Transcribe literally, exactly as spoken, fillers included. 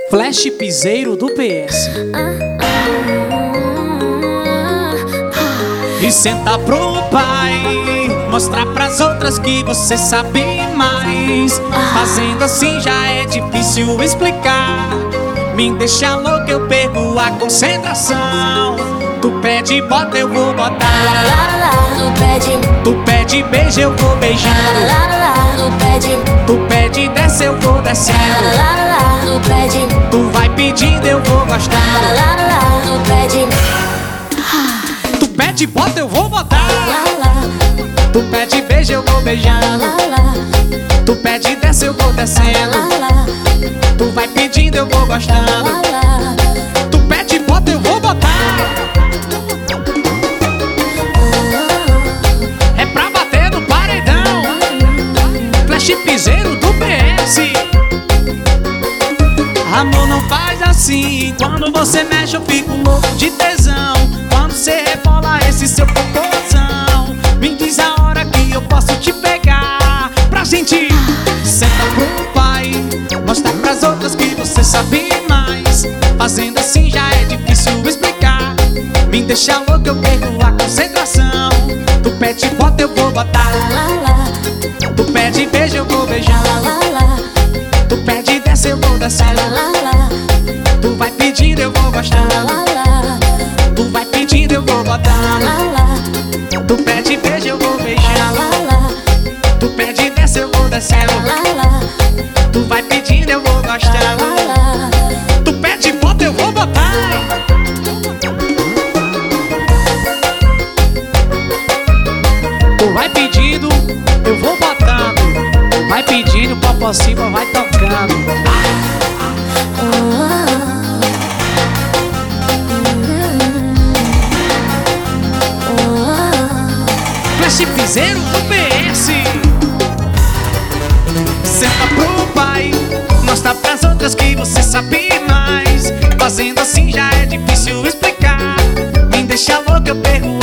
Flash Piseiro do P S. E senta pro pai, mostrar pras outras que você sabe mais. Fazendo assim já é difícil explicar. Me deixa louco, eu perco a concentração. Tu pede bota, eu vou botar. Tu pede, Tu pede beijo, eu vou beijando. tu pede, Tu pede desce, eu vou descendo. tu pede, Tu vai pedindo, eu vou gostando. tu pede, Tu pede bota, eu vou botar. Tu pede beijo, eu vou beijando. Tu pede desce, eu vou descendo. Tu vai pedindo, eu vou gostando. Tu pede bota, eu vou botar. É pra bater no paredão. Flash Piseiro do P S. Amor, não faz assim. Quando você mexe eu fico louco de tesão. Quando você rebola esse seu popozão, me diz a hora que eu posso te pegar. Pra gente senta pro pai, mostrar pras outras que você sabe mais. Fazendo assim já é difícil explicar. Me deixa louco, eu perco a concentração. Tu pede bota, eu vou botar. Tu pede beijo, eu vou beijando. Tu pede desce, eu vou descendo. Tu vai pedindo, eu vou gostando. Tu vai pedindo, eu vou botando. Tu pede beijo, eu vou beijando. Tu pede desce, eu vou descendo. Tu vai pedindo, eu vou gostando. Tu pede bota, eu vou botar. Tu vai pedindo, eu vou botando. Tu vai pedindo, o papo acima vai tocando. Flash Piseiro do P S. Senta pro pai, mostra pras outras que você sabe mais. Fazendo assim já é difícil explicar. Me deixa louco, eu perco